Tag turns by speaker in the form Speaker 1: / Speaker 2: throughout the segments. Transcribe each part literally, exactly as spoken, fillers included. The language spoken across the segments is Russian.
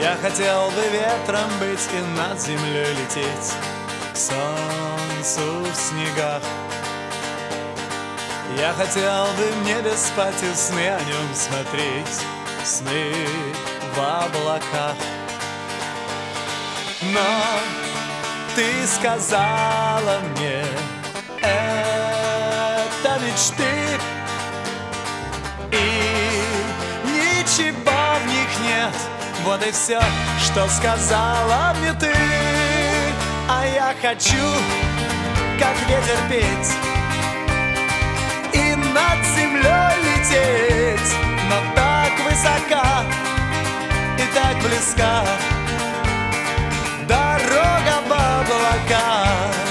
Speaker 1: Я хотел бы ветром быть и над землей лететь к солнцу в снегах. Я хотел бы в небе спать и сны о нем смотреть, сны в облаках. Но ты сказала мне, это мечты, и ничего в них нет. Вот и все, что сказала мне ты. А я хочу, как ветер, петь и над землей лететь, но так высока и так близка дорога в облака.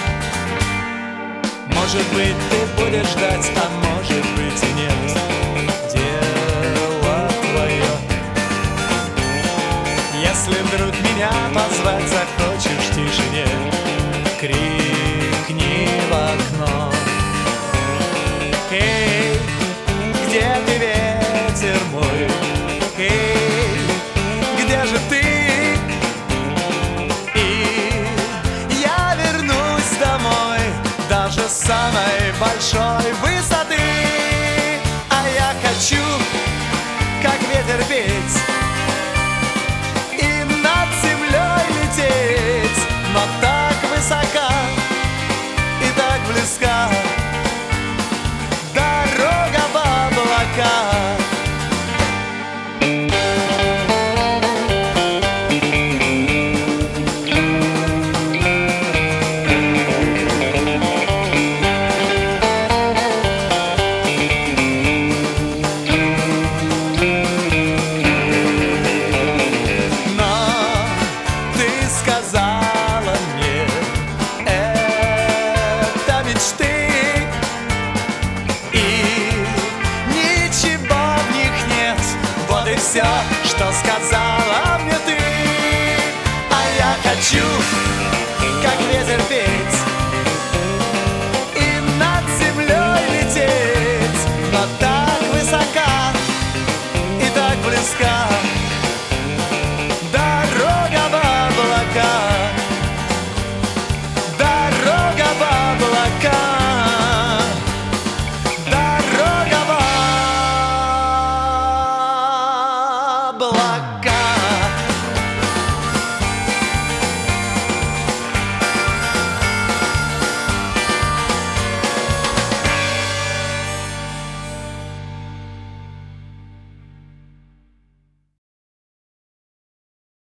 Speaker 1: Может быть, ты будешь ждать, а может быть и нет. Дело твое. Если вдруг меня позвать захочешь в тишине, крикни в окно. Эй, где ты, ветер мой? Эй, где же ты? И я вернусь домой даже с самой большой высоты. А я хочу, как ветер, петь и над землей лететь, но так высока и так близка дорога в облака. Сказала мне, это мечты, и ничего в них нет. Вот и все, что сказала мне ты. А я хочу